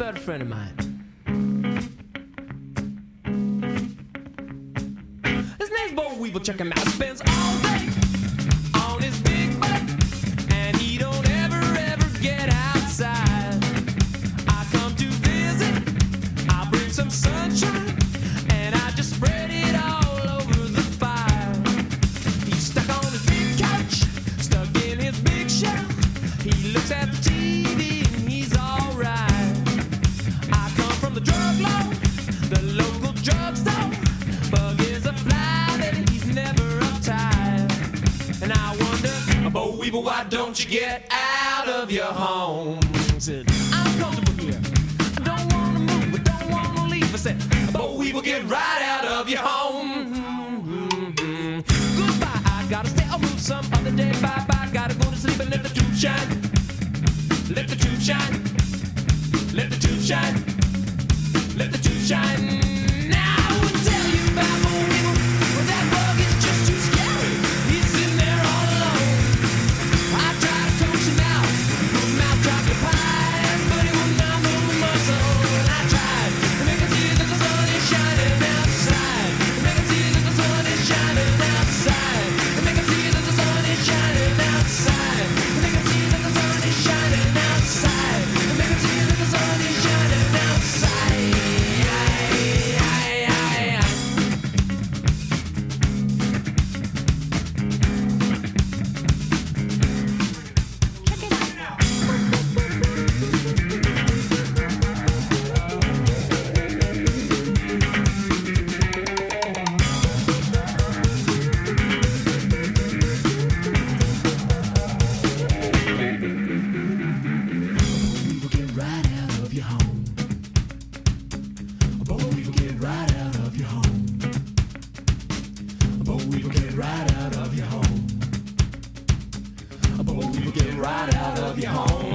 good friend of mine. His name's Bo Weevil, check him out. Spends all day on his big butt, and he don't ever get outside. I come to visit, I bring some sunshine, and I just spread it all over the fire. He's stuck on his big couch, stuck in his big shell. He looks at the TV and he's alright. I come from the drug lord, the local drugstore. Bug is a fly, baby, he's never uptight. And I wonder, Bo Weevil, why don't you get out of your home? I said, I'm comfortable here, I don't wanna move, I don't wanna leave. I said, Bo Weevil, get right out of your home. Goodbye, I gotta stay, I'll move some other day. Bye-bye, gotta go to sleep and let the tube shine. Let the tube shine. Let the tube shine. Let the tube shine. Now I would tell you about Bo Weevil, but that bug is just too scary. He's sitting there all alone. I try to coax him out, put him out, drop your pies, but he would not move a muscle. And I tried to make him see that the sun is shining outside. To make him see that the sun is shining outside. To make him see that the sun is shining outside. To make him see that the sun is shining outside. To make him see that the sun is shining outside. Bo Weevil, get right out of your home. Bo Weevil, get right out of your home. Bo Weevil, get right out of your home. Bo Weevil, get right out of your home.